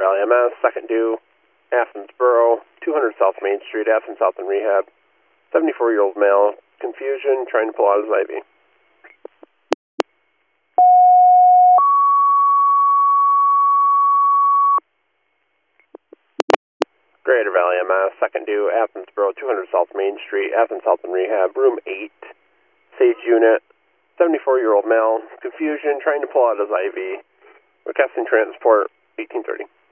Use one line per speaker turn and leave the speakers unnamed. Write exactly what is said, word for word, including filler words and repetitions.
Valley M S, second due, Athens Borough, two hundred South Main Street, Athens South and Rehab, seventy-four-year-old male, confusion, trying to pull out his I V. Greater Valley M S, second due, Athens Borough, two hundred South Main Street, Athens South and Rehab, room eight, Sage unit, seventy-four-year-old male, confusion, trying to pull out his I V, requesting transport, eighteen thirty.